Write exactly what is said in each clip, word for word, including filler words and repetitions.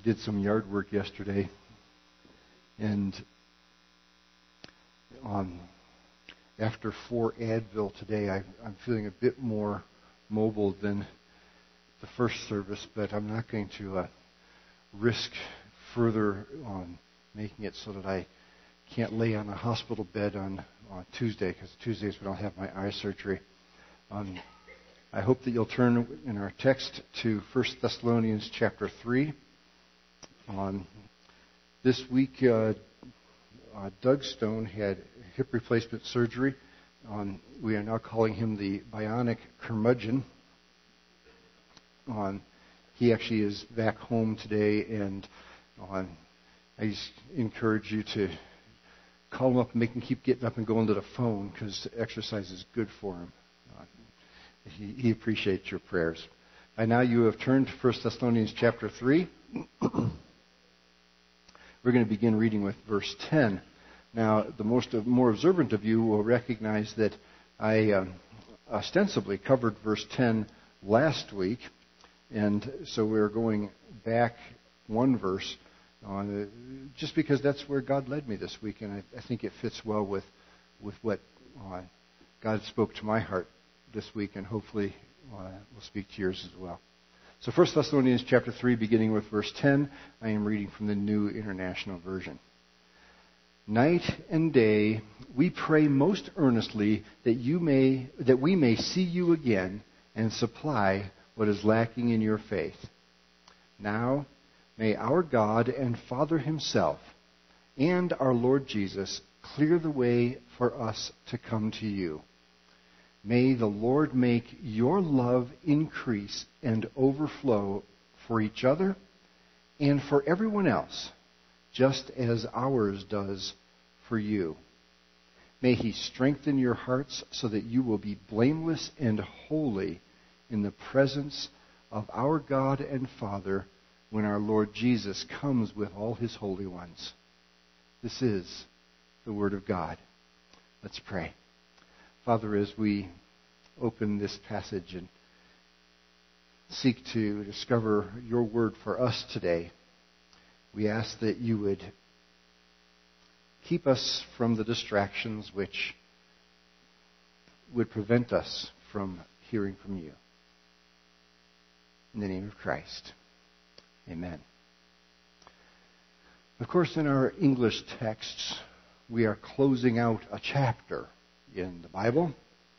did some yard work yesterday, and um, after four Advil today, I, I'm feeling a bit more mobile than the first service, but I'm not going to uh, risk further on making it so that I can't lay on a hospital bed on, on Tuesday, because Tuesdays when I'll have my eye surgery. Um, I hope that you'll turn in our text to First Thessalonians chapter three. Um, this week, uh, uh, Doug Stone had hip replacement surgery. Um, we are now calling him the bionic curmudgeon. Um, he actually is back home today, and um, I just encourage you to call him up and make him keep getting up and going to the phone, because exercise is good for him. Uh, he, he appreciates your prayers. By now you have turned to First Thessalonians chapter three. We're going to begin reading with verse ten. Now, the most more observant of you will recognize that I uh, ostensibly covered verse ten last week, and so we're going back one verse, on, uh, just because that's where God led me this week, and I, I think it fits well with with what uh, God spoke to my heart this week, and hopefully uh, will speak to yours as well. So First Thessalonians chapter three, beginning with verse ten, I am reading from the New International Version. Night and day we pray most earnestly that you may that we may see you again and supply what is lacking in your faith. Now may our God and Father himself and our Lord Jesus clear the way for us to come to you. May the Lord make your love increase and overflow for each other and for everyone else, just as ours does for you. May he strengthen your hearts so that you will be blameless and holy in the presence of our God and Father when our Lord Jesus comes with all his holy ones. This is the Word of God. Let's pray. Father, as we open this passage and seek to discover your word for us today, we ask that you would keep us from the distractions which would prevent us from hearing from you. In the name of Christ, amen. Of course, in our English texts, we are closing out a chapter in the Bible.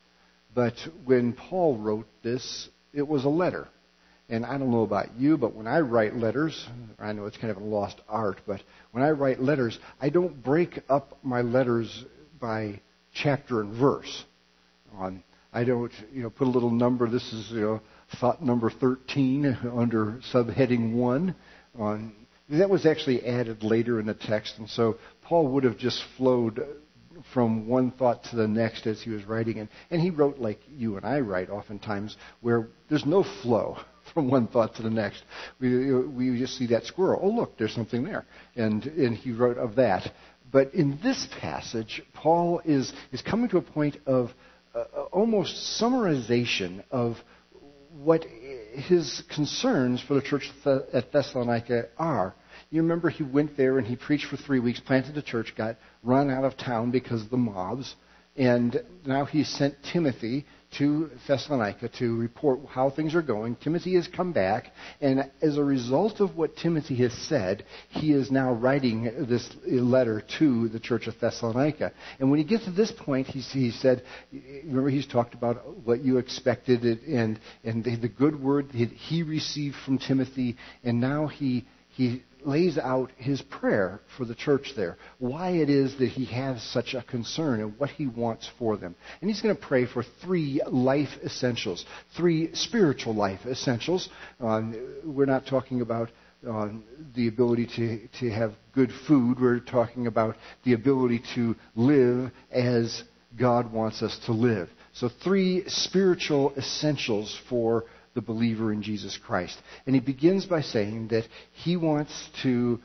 But when Paul wrote this, it was a letter. And I don't know about you, but when I write letters, I know it's kind of a lost art, but when I write letters, I don't break up my letters by chapter and verse. Um, I don't, you know, put a little number. This is, you know, thought number thirteen under subheading one. Um, that was actually added later in the text, and so Paul would have just flowed from one thought to the next as he was writing. And, and he wrote like you and I write oftentimes, where there's no flow from one thought to the next. We, we just see that squirrel. Oh, look, there's something there. And, and he wrote of that. But in this passage, Paul is, is coming to a point of uh, almost summarization of what his concerns for the church at Thessalonica are. You remember he went there and he preached for three weeks, planted a church, got run out of town because of the mobs, and now he sent Timothy to Thessalonica to report how things are going. Timothy has come back, and as a result of what Timothy has said, he is now writing this letter to the church of Thessalonica. And when he gets to this point, he, he said, remember he's talked about what you expected and, and the, the good word that he received from Timothy, and now he he lays out his prayer for the church there, why it is that he has such a concern and what he wants for them. And he's going to pray for three life essentials, three spiritual life essentials. Um, we're not talking about um, the ability to, to have good food. We're talking about the ability to live as God wants us to live. So three spiritual essentials for the believer in Jesus Christ. And he begins by saying that he wants to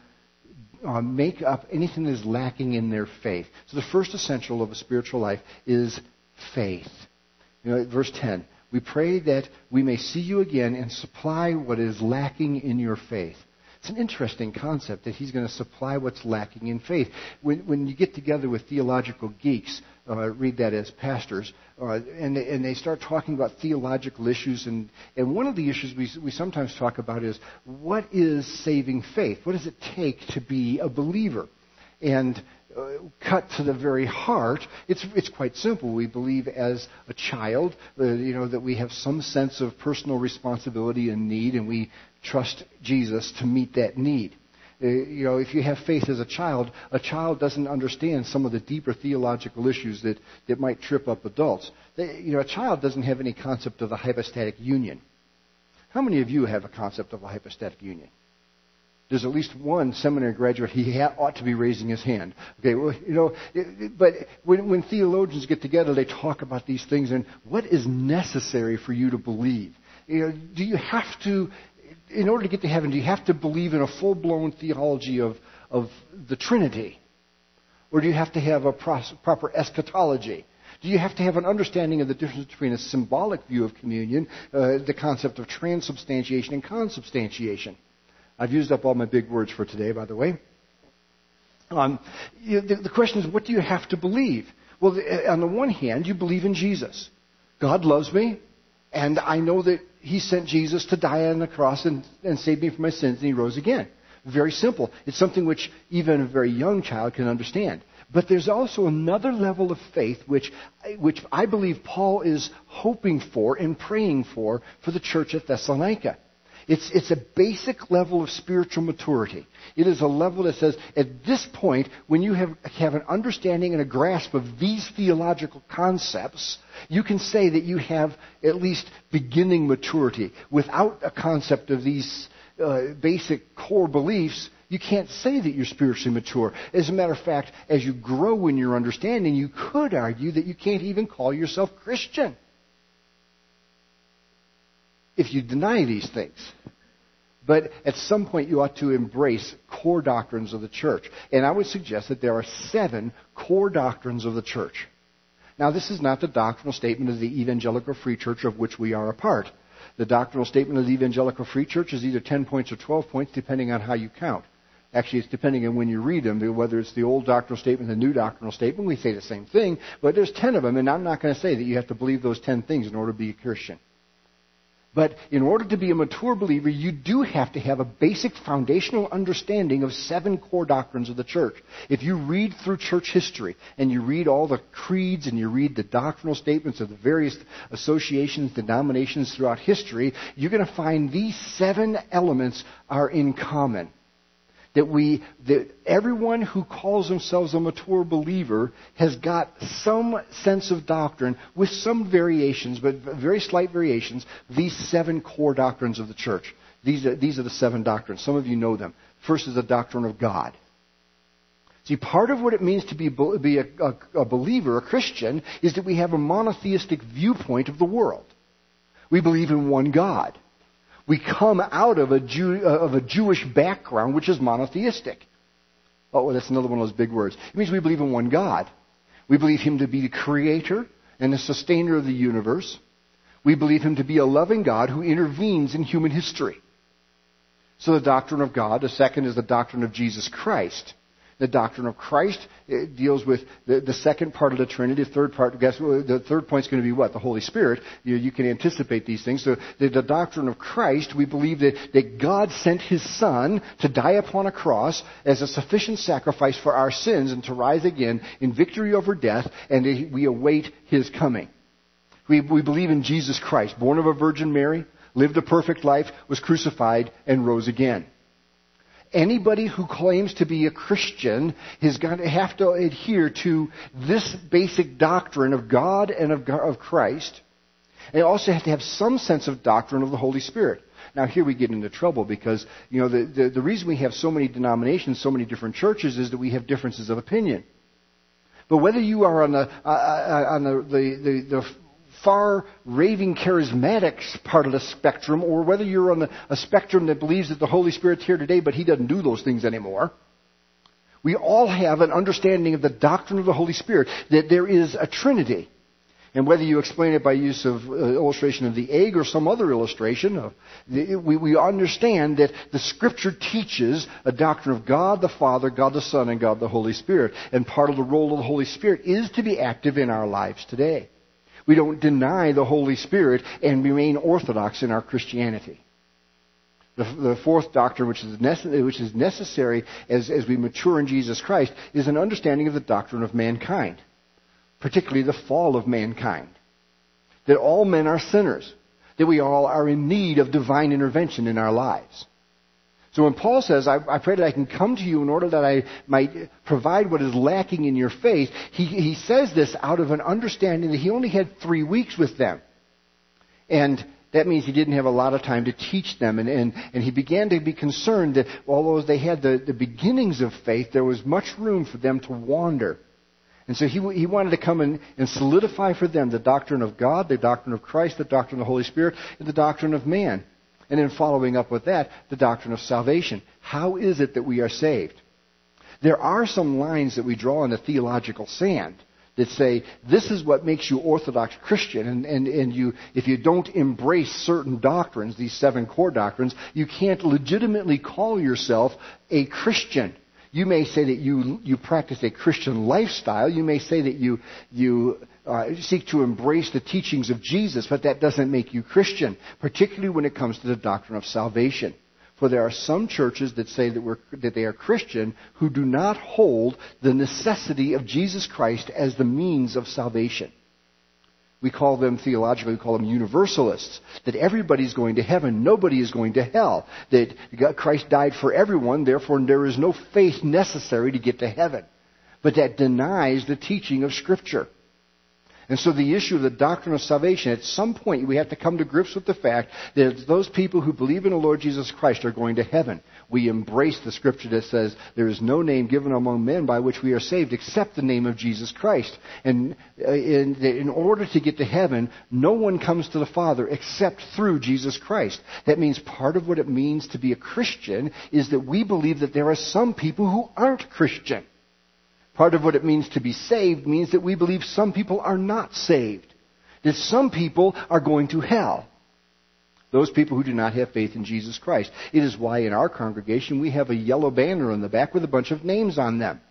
uh, make up anything that is lacking in their faith. So the first essential of a spiritual life is faith. You know, verse ten, we pray that we may see you again and supply what is lacking in your faith. It's an interesting concept that he's going to supply what's lacking in faith. When, when you get together with theological geeks, uh, read that as pastors, uh, and, they, and they start talking about theological issues, and, and one of the issues we, we sometimes talk about is, what is saving faith? What does it take to be a believer? And uh, cut to the very heart, it's it's quite simple. We believe as a child, uh, you know, that we have some sense of personal responsibility and need, and we trust Jesus to meet that need. Uh, you know, if you have faith as a child, a child doesn't understand some of the deeper theological issues that, that might trip up adults. They, you know, a child doesn't have any concept of a hypostatic union. How many of you have a concept of a hypostatic union? There's at least one seminary graduate, he ha- ought to be raising his hand. Okay, well, you know, it, it, but when, when theologians get together, they talk about these things, and what is necessary for you to believe? You know, do you have to, in order to get to heaven, do you have to believe in a full-blown theology of, of the Trinity? Or do you have to have a pros- proper eschatology? Do you have to have an understanding of the difference between a symbolic view of communion, uh, the concept of transubstantiation and consubstantiation? I've used up all my big words for today, by the way. Um, you, the, the question is, what do you have to believe? Well, the, on the one hand, you believe in Jesus. God loves me, and I know that He sent Jesus to die on the cross and, and save me from my sins, and He rose again. Very simple. It's something which even a very young child can understand. But there's also another level of faith which, which I believe Paul is hoping for and praying for for the church at Thessalonica. It's, it's a basic level of spiritual maturity. It is a level that says, at this point, when you have, have an understanding and a grasp of these theological concepts, you can say that you have at least beginning maturity. Without a concept of these uh, basic core beliefs, you can't say that you're spiritually mature. As a matter of fact, as you grow in your understanding, you could argue that you can't even call yourself Christian if you deny these things. But at some point you ought to embrace core doctrines of the church. And I would suggest that there are seven core doctrines of the church. Now, this is not the doctrinal statement of the Evangelical Free Church of which we are a part. The doctrinal statement of the Evangelical Free Church is either ten points or twelve points, depending on how you count. Actually, it's depending on when you read them, whether it's the old doctrinal statement, the new doctrinal statement. We say the same thing, but there's ten of them, and I'm not going to say that you have to believe those ten things in order to be a Christian. But in order to be a mature believer, you do have to have a basic foundational understanding of seven core doctrines of the church. If you read through church history, and you read all the creeds, and you read the doctrinal statements of the various associations, denominations throughout history, you're going to find these seven elements are in common. That we, that everyone who calls themselves a mature believer has got some sense of doctrine with some variations, but very slight variations, these seven core doctrines of the church. These are, these are the seven doctrines. Some of you know them. First is the doctrine of God. See, part of what it means to be, be a, a, a believer, a Christian, is that we have a monotheistic viewpoint of the world. We believe in one God. We come out of a, Jew, uh, of a Jewish background, which is monotheistic. Oh, well, that's another one of those big words. It means we believe in one God. We believe Him to be the creator and the sustainer of the universe. We believe Him to be a loving God who intervenes in human history. So the doctrine of God. The second is the doctrine of Jesus Christ. The doctrine of Christ it deals with the, the second part of the Trinity. The third part, guess the third point is going to be what? The Holy Spirit. You, you can anticipate these things. So the, the doctrine of Christ, we believe that, that God sent His Son to die upon a cross as a sufficient sacrifice for our sins and to rise again in victory over death, and we await His coming. We, we believe in Jesus Christ, born of a Virgin Mary, lived a perfect life, was crucified, and rose again. Anybody who claims to be a Christian is going to have to adhere to this basic doctrine of God and of, God, of Christ. And they also have to have some sense of doctrine of the Holy Spirit. Now, here we get into trouble because, you know, the, the, the reason we have so many denominations, so many different churches, is that we have differences of opinion. But whether you are on the, uh, on the, the, the, the far raving charismatic part of the spectrum, or whether you're on the, a spectrum that believes that the Holy Spirit's here today, but He doesn't do those things anymore. We all have an understanding of the doctrine of the Holy Spirit, that there is a Trinity. And whether you explain it by use of uh, illustration of the egg or some other illustration, uh, we, we understand that the Scripture teaches a doctrine of God the Father, God the Son, and God the Holy Spirit. And part of the role of the Holy Spirit is to be active in our lives today. We don't deny the Holy Spirit and remain orthodox in our Christianity. The, the fourth doctrine, which is, necess- which is necessary as, as we mature in Jesus Christ, is an understanding of the doctrine of mankind, particularly the fall of mankind. That all men are sinners. That we all are in need of divine intervention in our lives. So when Paul says, I, I pray that I can come to you in order that I might provide what is lacking in your faith, he, he says this out of an understanding that he only had three weeks with them. And that means he didn't have a lot of time to teach them. And, and, and he began to be concerned that although they had the, the beginnings of faith, there was much room for them to wander. And so he, he wanted to come in and solidify for them the doctrine of God, the doctrine of Christ, the doctrine of the Holy Spirit, and the doctrine of man. And then following up with that, the doctrine of salvation. How is it that we are saved? There are some lines that we draw in the theological sand that say, this is what makes you Orthodox Christian. And, and, and you, if you don't embrace certain doctrines, these seven core doctrines, you can't legitimately call yourself a Christian. You may say that you you practice a Christian lifestyle. You may say that you you uh, seek to embrace the teachings of Jesus, but that doesn't make you Christian, particularly when it comes to the doctrine of salvation. For there are some churches that say that we're that they are Christian who do not hold the necessity of Jesus Christ as the means of salvation. We call them, theologically, we call them universalists. That everybody's going to heaven, nobody is going to hell. That Christ died for everyone, therefore there is no faith necessary to get to heaven. But that denies the teaching of Scripture. And so the issue of the doctrine of salvation, at some point we have to come to grips with the fact that those people who believe in the Lord Jesus Christ are going to heaven. We embrace the Scripture that says there is no name given among men by which we are saved except the name of Jesus Christ. And in, in order to get to heaven, no one comes to the Father except through Jesus Christ. That means part of what it means to be a Christian is that we believe that there are some people who aren't Christian. Part of what it means to be saved means that we believe some people are not saved. That some people are going to hell. Those people who do not have faith in Jesus Christ. It is why in our congregation we have a yellow banner on the back with a bunch of names on them.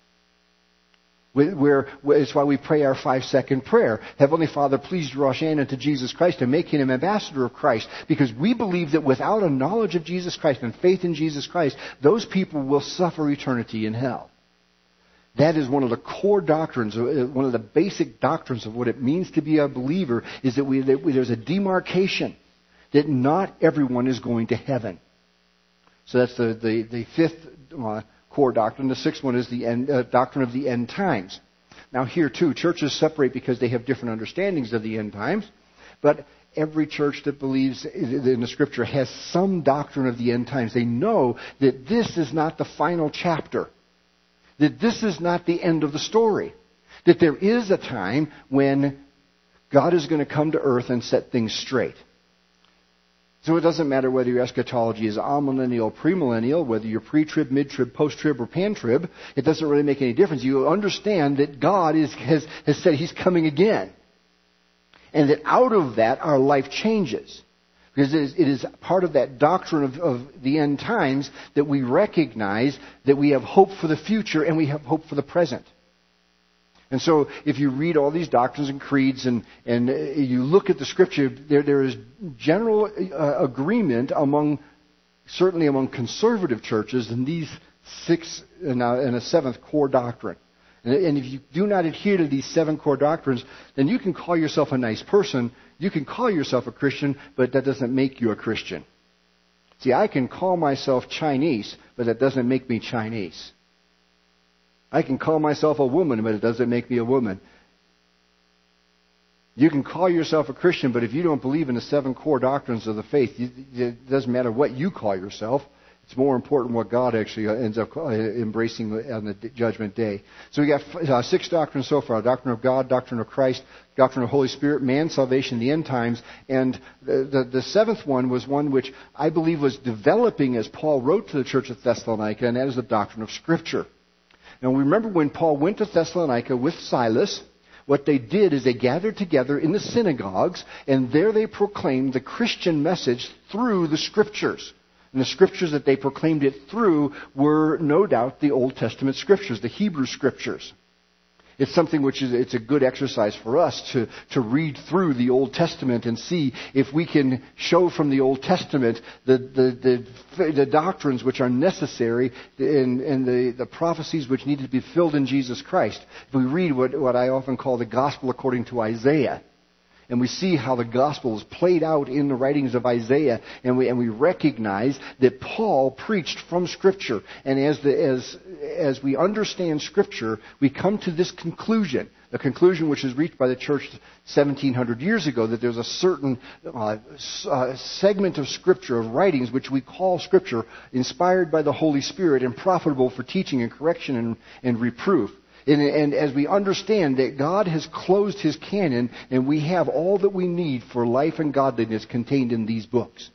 Where, it's why we pray our five-second prayer. Heavenly Father, please draw Shannon to Jesus Christ and make him an ambassador of Christ. Because we believe that without a knowledge of Jesus Christ and faith in Jesus Christ, those people will suffer eternity in hell. That is one of the core doctrines, one of the basic doctrines of what it means to be a believer, is that, we, that we, there's a demarcation that not everyone is going to heaven. So that's the, the, the fifth uh, core doctrine. The sixth one is the end, uh, doctrine of the end times. Now here too, churches separate because they have different understandings of the end times, but every church that believes in the Scripture has some doctrine of the end times. They know that this is not the final chapter. That this is not the end of the story. That there is a time when God is going to come to earth and set things straight. So it doesn't matter whether your eschatology is amillennial, premillennial, whether you're pre-trib, mid-trib, post-trib, or pan-trib. It doesn't really make any difference. You understand that God is, has, has said He's coming again. And that out of that, our life changes. Because it is, it is part of that doctrine of, of the end times that we recognize that we have hope for the future and we have hope for the present. And so if you read all these doctrines and creeds and, and you look at the Scripture, there, there is general uh, agreement among, certainly among conservative churches, in these six and a, and a seventh core doctrine. And if you do not adhere to these seven core doctrines, then you can call yourself a nice person. You can call yourself a Christian, but that doesn't make you a Christian. See, I can call myself Chinese, but that doesn't make me Chinese. I can call myself a woman, but it doesn't make me a woman. You can call yourself a Christian, but if you don't believe in the seven core doctrines of the faith, it doesn't matter what you call yourself. It's more important what God actually ends up embracing on the judgment day. So we got uh, six doctrines so far. Doctrine of God, doctrine of Christ, doctrine of Holy Spirit, man, salvation, the end times. And the, the, the seventh one was one which I believe was developing as Paul wrote to the church of Thessalonica, and that is the doctrine of Scripture. Now remember when Paul went to Thessalonica with Silas, What they did is they gathered together in the synagogues, and there they proclaimed the Christian message through the Scriptures. And the Scriptures that they proclaimed it through were, no doubt, the Old Testament Scriptures, the Hebrew Scriptures. It's something which is, it's a good exercise for us to, to read through the Old Testament and see if we can show from the Old Testament the, the, the, the doctrines which are necessary and, and the, the prophecies which need to be filled in Jesus Christ. If we read what, what I often call the Gospel according to Isaiah, and we see how the gospel is played out in the writings of Isaiah, and we and we recognize that Paul preached from Scripture. And as the as as we understand Scripture, we come to this conclusion, the conclusion which is reached by the church seventeen hundred years ago, that there's a certain uh, uh, segment of Scripture, of writings, which we call Scripture, inspired by the Holy Spirit and profitable for teaching and correction and, and reproof. And, and as we understand that God has closed His canon, and we have all that we need for life and godliness contained in these books.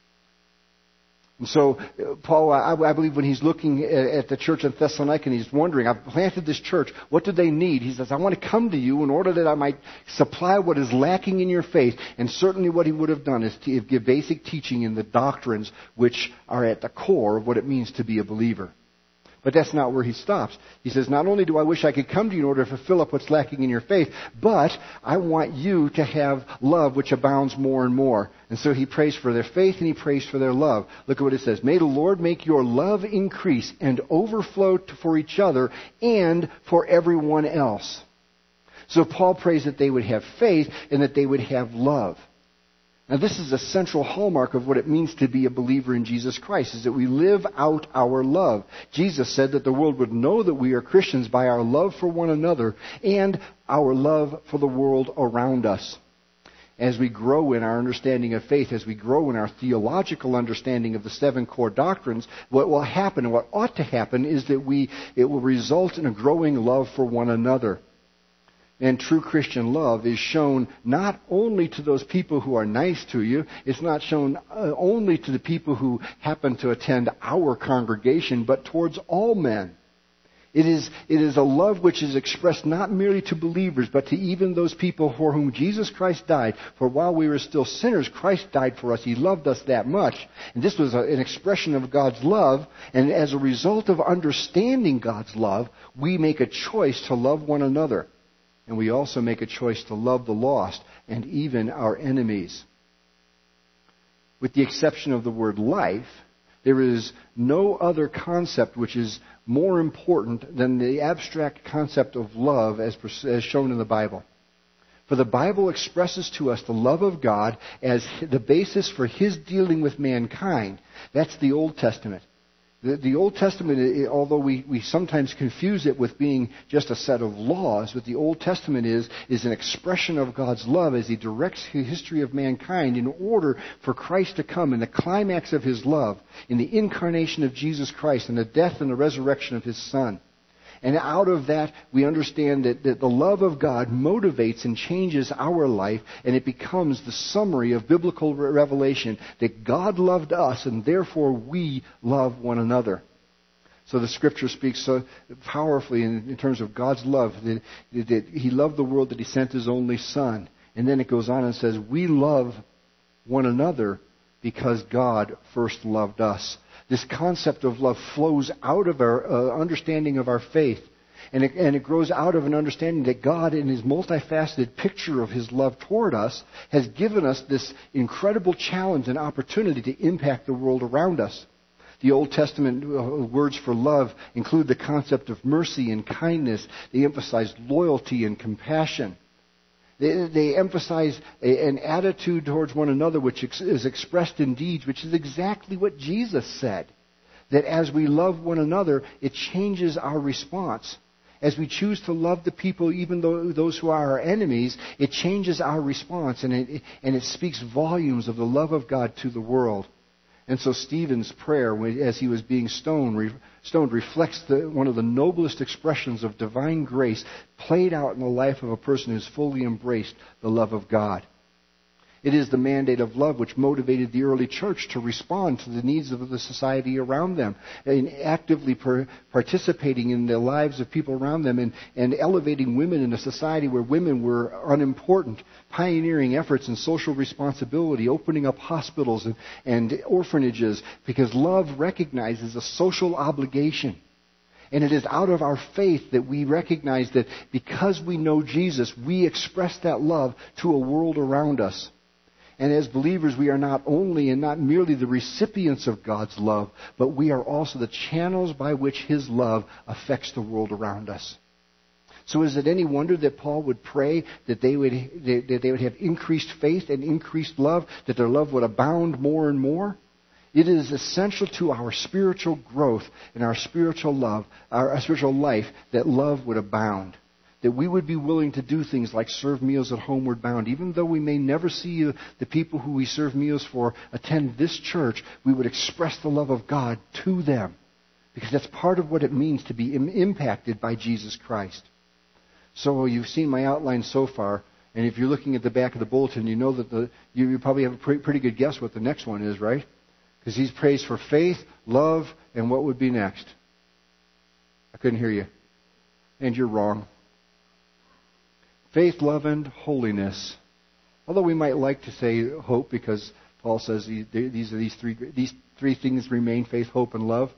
And so, Paul, I, I believe when he's looking at the church in Thessalonica, and he's wondering, I've planted this church, what do they need? He says, I want to come to you in order that I might supply what is lacking in your faith. And certainly what he would have done is to give basic teaching in the doctrines which are at the core of what it means to be a believer. But that's not where he stops. He says, not only do I wish I could come to you in order to fulfill up what's lacking in your faith, but I want you to have love which abounds more and more. And so he prays for their faith and he prays for their love. Look at what it says. May the Lord make your love increase and overflow for each other and for everyone else. So Paul prays that they would have faith and that they would have love. Now, this is a central hallmark of what it means to be a believer in Jesus Christ, is that we live out our love. Jesus said that the world would know that we are Christians by our love for one another and our love for the world around us. As we grow in our understanding of faith, as we grow in our theological understanding of the seven core doctrines, what will happen and what ought to happen is that we it will result in a growing love for one another. And true Christian love is shown not only to those people who are nice to you, it's not shown uh, only to the people who happen to attend our congregation, but towards all men. It is, it is a love which is expressed not merely to believers, but to even those people for whom Jesus Christ died. For while we were still sinners, Christ died for us. He loved us that much. And this was a, an expression of God's love. And as a result of understanding God's love, we make a choice to love one another. And we also make a choice to love the lost and even our enemies. With the exception of the word life, there is no other concept which is more important than the abstract concept of love as, as shown in the Bible. For the Bible expresses to us the love of God as the basis for His dealing with mankind. That's the Old Testament. The, the Old Testament, although we, we sometimes confuse it with being just a set of laws, what the Old Testament is, is an expression of God's love as He directs the history of mankind in order for Christ to come in the climax of His love, in the incarnation of Jesus Christ, and the death and the resurrection of His Son. And out of that, we understand that, that the love of God motivates and changes our life, and it becomes the summary of biblical revelation that God loved us, and therefore we love one another. So the Scripture speaks so powerfully in, in terms of God's love, that, that He loved the world that He sent His only Son. And then it goes on and says, we love one another because God first loved us. This concept of love flows out of our uh, understanding of our faith. And it, and it grows out of an understanding that God, in His multifaceted picture of His love toward us, has given us this incredible challenge and opportunity to impact the world around us. The Old Testament words for love include the concept of mercy and kindness. They emphasize loyalty and compassion. They, they emphasize a, an attitude towards one another which ex, is expressed in deeds, which is exactly what Jesus said. That as we love one another, it changes our response. As we choose to love the people, even though those who are our enemies, it changes our response, and it, and it speaks volumes of the love of God to the world. And so Stephen's prayer, as he was being stoned, stoned reflects the, one of the noblest expressions of divine grace played out in the life of a person who's fully embraced the love of God. It is the mandate of love which motivated the early church to respond to the needs of the society around them, and actively per- participating in the lives of people around them, and, and elevating women in a society where women were unimportant, pioneering efforts in social responsibility, opening up hospitals and, and orphanages, because love recognizes a social obligation. And it is out of our faith that we recognize that because we know Jesus, we express that love to a world around us. And as believers, we are not only and not merely the recipients of God's love, but we are also the channels by which His love affects the world around us. So is it any wonder that Paul would pray that they would, that they would have increased faith and increased love, that their love would abound more and more? It is essential to our spiritual growth and our spiritual love, our, our spiritual life, that love would abound. That we would be willing to do things like serve meals at Homeward Bound. Even though we may never see the people who we serve meals for attend this church, we would express the love of God to them. Because that's part of what it means to be im- impacted by Jesus Christ. So you've seen my outline so far. And if you're looking at the back of the bulletin, you know that the you, you probably have a pre- pretty good guess what the next one is, right? Because he's praised for faith, love, and what would be next? I couldn't hear you. And you're wrong. Faith, love, and holiness. Although we might like to say hope, because Paul says these are these three these three things remain: faith, hope, and love.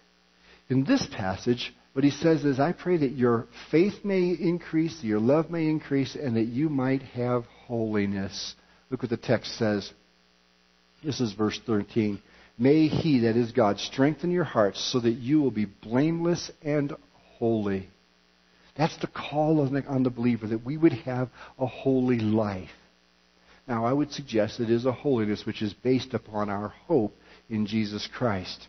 In this passage, what he says is, I pray that your faith may increase, that your love may increase, and that you might have holiness. Look what the text says. This is verse thirteen. May He, that is God, strengthen your hearts so that you will be blameless and holy. That's the call on the, on the believer, that we would have a holy life. Now, I would suggest it is a holiness which is based upon our hope in Jesus Christ.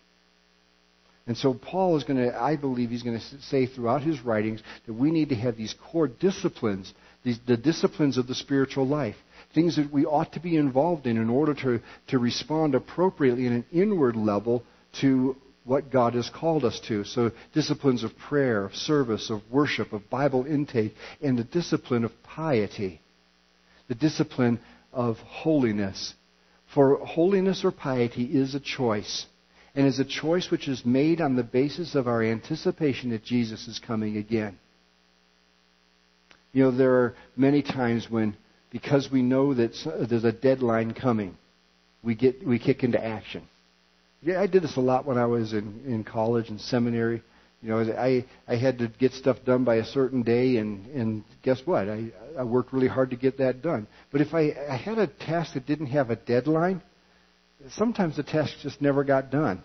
And so Paul is going to, I believe he's going to say throughout his writings that we need to have these core disciplines, these, the disciplines of the spiritual life, things that we ought to be involved in in order to, to respond appropriately in an inward level to what God has called us to. So disciplines of prayer, of service, of worship, of Bible intake, and the discipline of piety, the discipline of holiness. For holiness or piety is a choice, and is a choice which is made on the basis of our anticipation that Jesus is coming again. You know, there are many times when, because we know that there's a deadline coming, we get we kick into action. Yeah, I did this a lot when I was in, in college and seminary. You know, I I had to get stuff done by a certain day, and, and guess what? I, I worked really hard to get that done. But if I, I had a task that didn't have a deadline, sometimes the task just never got done.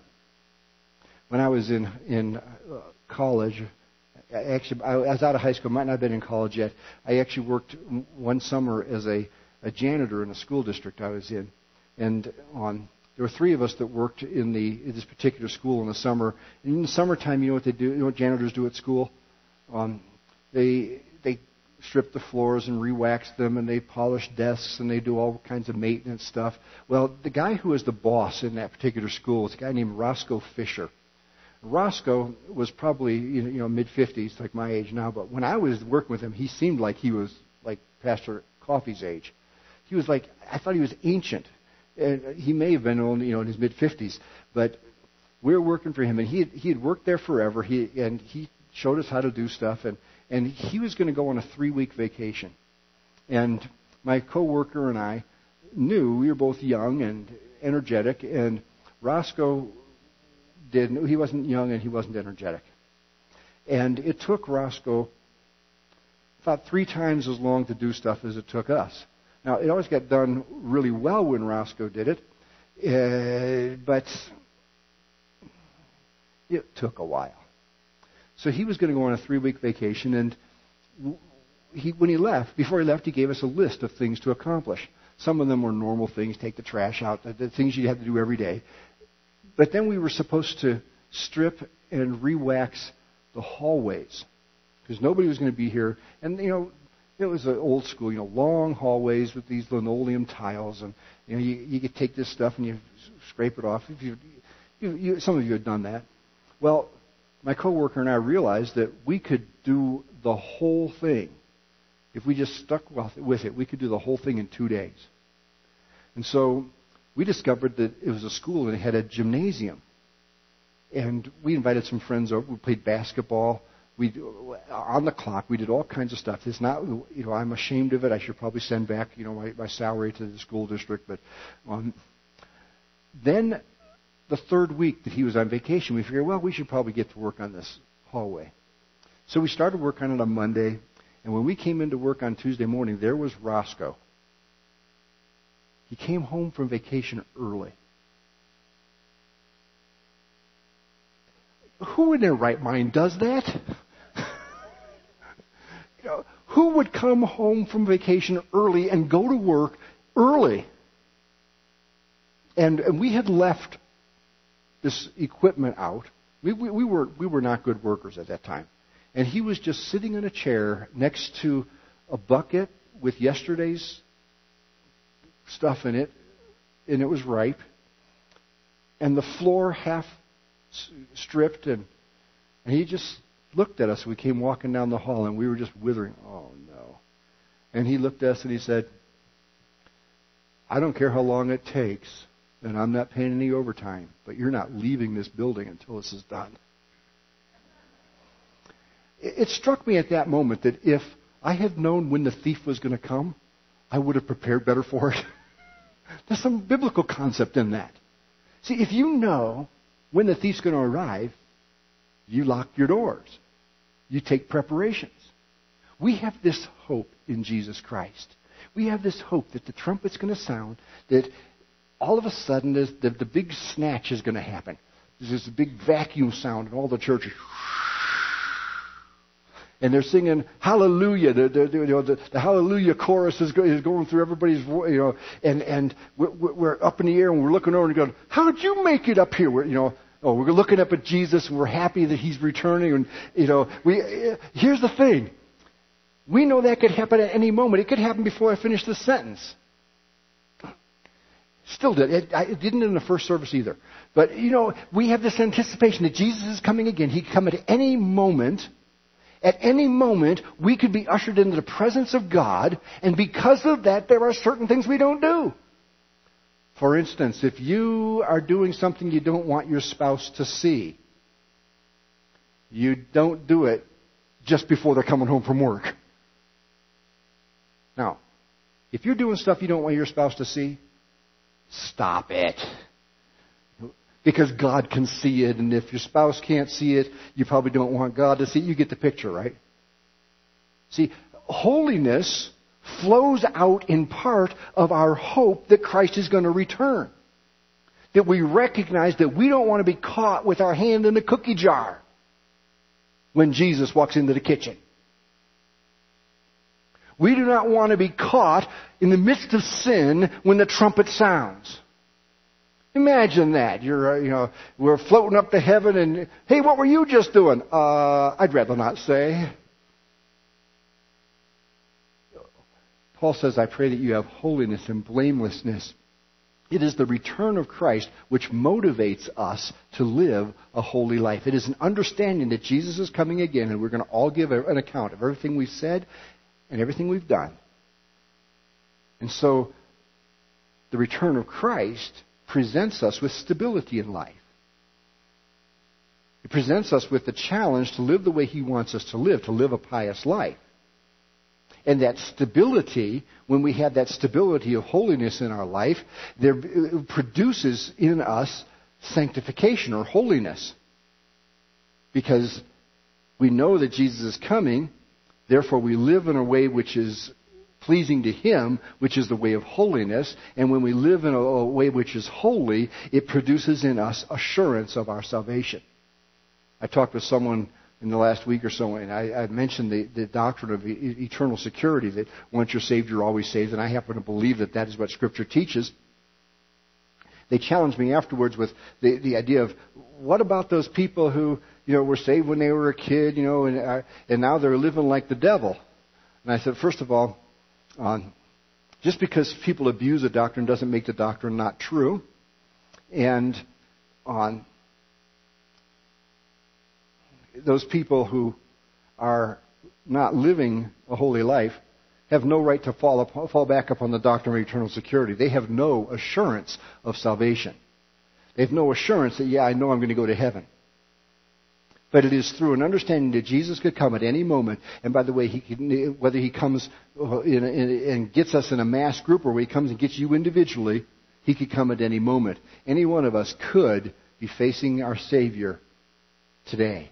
When I was in, in college, I actually, I was out of high school, might not have been in college yet. I actually worked one summer as a, a janitor in a school district I was in. And on... There were three of us that worked in the in this particular school in the summer. And in the summertime, you know what they do? You know what janitors do at school? Um, they they strip the floors and re-wax them, and they polish desks, and they do all kinds of maintenance stuff. Well, the guy who was the boss in that particular school was a guy named Roscoe Fisher. Roscoe was probably you know, you know mid-fifties, like my age now. But when I was working with him, he seemed like he was like Pastor Coffey's age. He was like, I thought he was ancient. And he may have been only, you know, in his mid-fifties, but we were working for him, and he had, he had worked there forever. He and he showed us how to do stuff, and, and he was going to go on a three-week vacation. And my coworker and I knew we were both young and energetic, and Roscoe didn't. He wasn't young and he wasn't energetic, and it took Roscoe about three times as long to do stuff as it took us. Now, it always got done really well when Roscoe did it, uh, but it took a while. So he was going to go on a three-week vacation, and he, when he left, before he left, he gave us a list of things to accomplish. Some of them were normal things, take the trash out, the, the things you have to do every day. But then we were supposed to strip and re-wax the hallways, because nobody was going to be here. And, you know, it was an old school, you know, long hallways with these linoleum tiles, and you know, you, you could take this stuff and you scrape it off. If you, you, you, some of you have done that. Well, my coworker and I realized that we could do the whole thing if we just stuck with it. We could do the whole thing in two days. And so we discovered that it was a school and it had a gymnasium. And we invited some friends over. We played basketball. We on the clock. We did all kinds of stuff. It's not, you know, I'm ashamed of it. I should probably send back, you know, my, my salary to the school district. But um, then the third week that he was on vacation, we figured, well, we should probably get to work on this hallway. So we started work on it on Monday. And when we came into work on Tuesday morning, there was Roscoe. He came home from vacation early. Who in their right mind does that? You know, who would come home from vacation early and go to work early? And, and we had left this equipment out. We, we, we were we were not good workers at that time. And he was just sitting in a chair next to a bucket with yesterday's stuff in it, and it was ripe. And the floor half stripped, and, and he just looked at us. We came walking down the hall, and we were just withering. Oh, no. And he looked at us, and he said, I don't care how long it takes, and I'm not paying any overtime, but you're not leaving this building until this is done. It, it struck me at that moment that if I had known when the thief was going to come, I would have prepared better for it. There's some biblical concept in that. See, if you know when the thief's going to arrive, you lock your doors. You take preparations. We have this hope in Jesus Christ. We have this hope that the trumpet's going to sound, that all of a sudden the, the big snatch is going to happen. There's this big vacuum sound in all the churches. And they're singing hallelujah. The, the, the, you know, the, the hallelujah chorus is, go, is going through everybody's voice, you know, and, and we're, we're up in the air and we're looking over and going, how did you make it up here? We're, you know, oh, we're looking up at Jesus and we're happy that he's returning. And, you know, we, here's the thing. We know that could happen at any moment. It could happen before I finish this sentence. Still did. It, it didn't in the first service either. But, you know, we have this anticipation that Jesus is coming again. He could come at any moment. At any moment, we could be ushered into the presence of God, and because of that, there are certain things we don't do. For instance, if you are doing something you don't want your spouse to see, you don't do it just before they're coming home from work. Now, if you're doing stuff you don't want your spouse to see, stop it. Because God can see it, and if your spouse can't see it, you probably don't want God to see it. You get the picture, right? See, holiness flows out in part of our hope that Christ is going to return. That we recognize that we don't want to be caught with our hand in the cookie jar when Jesus walks into the kitchen. We do not want to be caught in the midst of sin when the trumpet sounds. Imagine that. You're, uh, you know, we're floating up to heaven and, hey, what were you just doing? Uh, I'd rather not say. Paul says, I pray that you have holiness and blamelessness. It is the return of Christ which motivates us to live a holy life. It is an understanding that Jesus is coming again, and we're going to all give an account of everything we've said and everything we've done. And so, the return of Christ presents us with stability in life. It presents us with the challenge to live the way He wants us to live, to live a pious life. And that stability, when we have that stability of holiness in our life, there it produces in us sanctification or holiness. Because we know that Jesus is coming, therefore we live in a way which is pleasing to Him, which is the way of holiness. And when we live in a way which is holy, it produces in us assurance of our salvation. I talked with someone in the last week or so, and I, I mentioned the, the doctrine of e- eternal security, that once you're saved, you're always saved, and I happen to believe that that is what Scripture teaches. They challenged me afterwards with the, the idea of, what about those people who, you know, were saved when they were a kid, you know, and, uh, and now they're living like the devil? And I said, first of all, Um, just because people abuse a doctrine doesn't make the doctrine not true. And on those people who are not living a holy life, have no right to fall, up, fall back upon the doctrine of eternal security. They have no assurance of salvation. They have no assurance that, yeah, I know I'm going to go to heaven. But it is through an understanding that Jesus could come at any moment. And by the way, he can, whether he comes in, in, and gets us in a mass group or he comes and gets you individually, he could come at any moment. Any one of us could be facing our Savior today.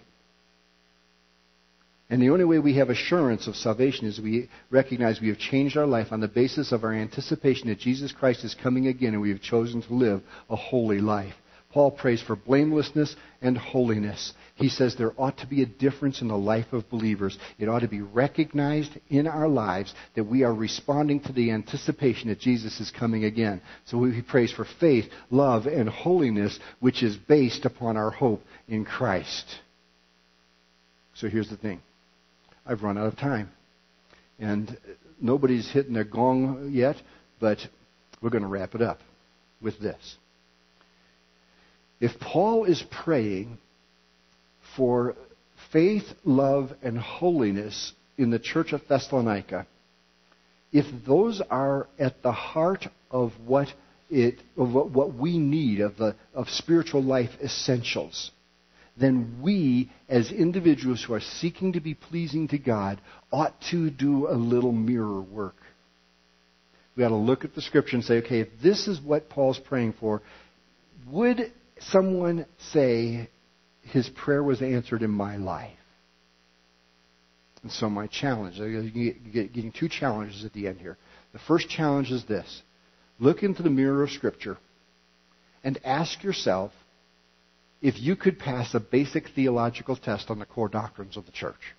And the only way we have assurance of salvation is we recognize we have changed our life on the basis of our anticipation that Jesus Christ is coming again and we have chosen to live a holy life. Paul prays for blamelessness and holiness. He says there ought to be a difference in the life of believers. It ought to be recognized in our lives that we are responding to the anticipation that Jesus is coming again. So he prays for faith, love, and holiness, which is based upon our hope in Christ. So here's the thing. I've run out of time. And nobody's hitting their gong yet, but we're going to wrap it up with this. If Paul is praying for faith, love, and holiness in the church of Thessalonica, if those are at the heart of what it of what, what we need of the of spiritual life essentials, then we, as individuals who are seeking to be pleasing to God, ought to do a little mirror work. We ought to look at the Scripture and say, okay, if this is what Paul's praying for, would someone say his prayer was answered in my life? And so my challenge, I'm getting two challenges at the end here. The first challenge is this. Look into the mirror of Scripture and ask yourself if you could pass a basic theological test on the core doctrines of the church.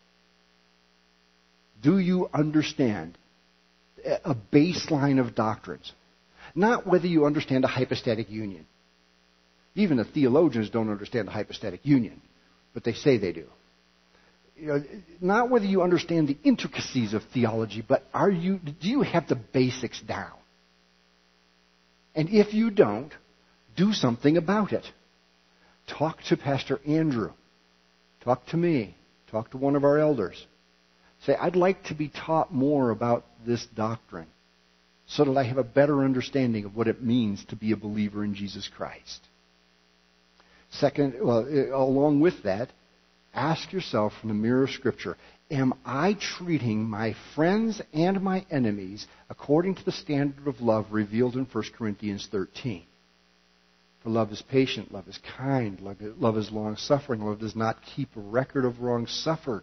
Do you understand a baseline of doctrines? Not whether you understand a hypostatic union. Even the theologians don't understand the hypostatic union, but they say they do. You know, not whether you understand the intricacies of theology, but are you, do you have the basics down? And if you don't, do something about it. Talk to Pastor Andrew. Talk to me. Talk to one of our elders. Say, I'd like to be taught more about this doctrine so that I have a better understanding of what it means to be a believer in Jesus Christ. Second, well, along with that, ask yourself from the mirror of Scripture, am I treating my friends and my enemies according to the standard of love revealed in First Corinthians thirteen? For love is patient, love is kind, love, love is long-suffering, love does not keep a record of wrongs suffered.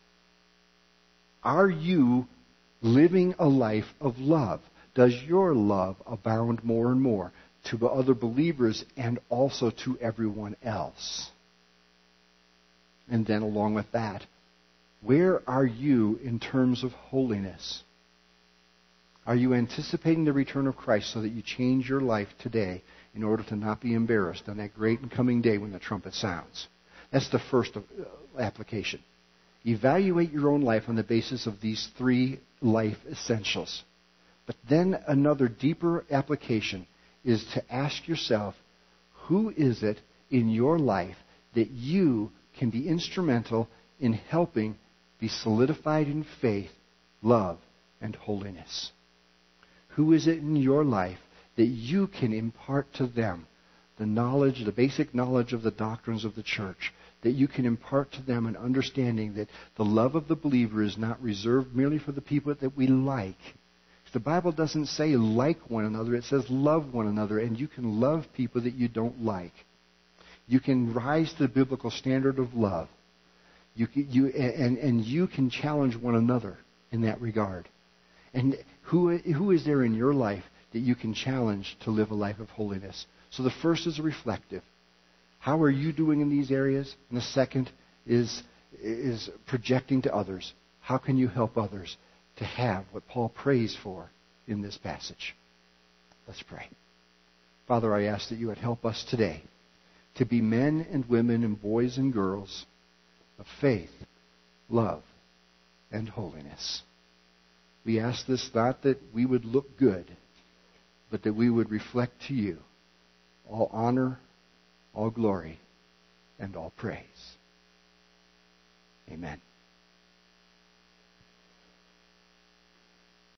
Are you living a life of love? Does your love abound more and more to other believers and also to everyone else? And then along with that, where are you in terms of holiness? Are you anticipating the return of Christ so that you change your life today in order to not be embarrassed on that great and coming day when the trumpet sounds? That's the first application. Evaluate your own life on the basis of these three life essentials. But then another deeper application is to ask yourself, who is it in your life that you can be instrumental in helping be solidified in faith, love, and holiness? Who is it in your life that you can impart to them the knowledge, the basic knowledge of the doctrines of the church, that you can impart to them an understanding that the love of the believer is not reserved merely for the people that we like. The Bible doesn't say like one another, it says love one another, and you can love people that you don't like. You can rise to the biblical standard of love. You can, you, and, and you can challenge one another in that regard. And who, who is there in your life that you can challenge to live a life of holiness? So the first is reflective. How are you doing in these areas? And the second is, is projecting to others. How can you help others to have what Paul prays for in this passage? Let's pray. Father, I ask that you would help us today to be men and women and boys and girls of faith, love, and holiness. We ask this not that we would look good, but that we would reflect to you all honor, all glory, and all praise. Amen.